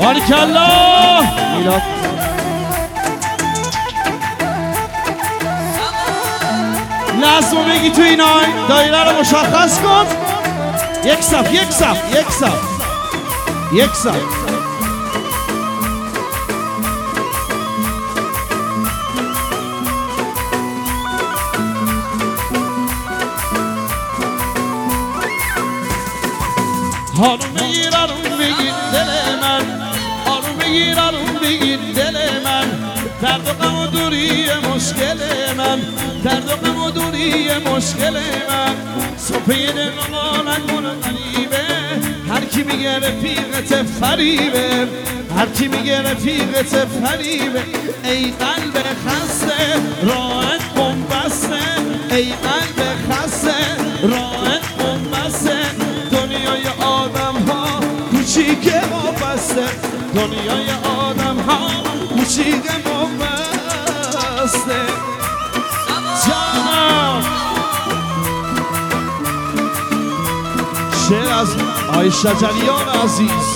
بارکالله میلاد لازم بگی تو این آی دایره رو مشخص کن یک صف یک صف یک صف یک صف آروم بگیر آروم بگیر دل من آروم بگیر آروم بگیر دل من درد و غم و دوری مشکل من درد و غم و دوری مشکل من صبح دل نگونه غریبه هر کی میگه رفیقت فریبه هر کی میگه رفیقت فریبه ای قلب خسته راحت بنبسته ای قلب خسته راحت بنبسته دنیای آدم ها کوچیک وابسته دنیای آدم ها کوچیک وابسته جانم شعر از عایشه جلیان عزیز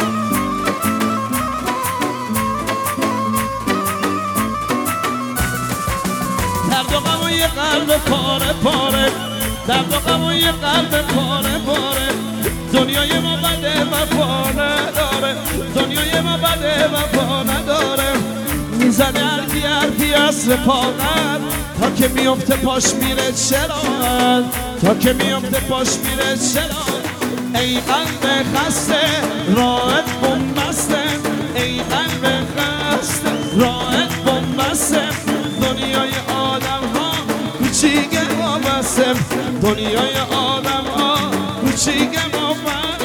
درد و غم و یه قلب پاره پاره درد و غم و یه قلب پاره پاره دنیای ما بده وفا نداره دنیای ما بده وفا نداره میزنه حرفی از رفاقت تا که میفته پاش میره چرا تا که میفته پاش میره چرا ای قلب خسته راحت بنبسته ای قلب خسته راحت بنبسته دنیای آدم ها کوچیک وابسته دنیای آدم ها کوچیک وابسته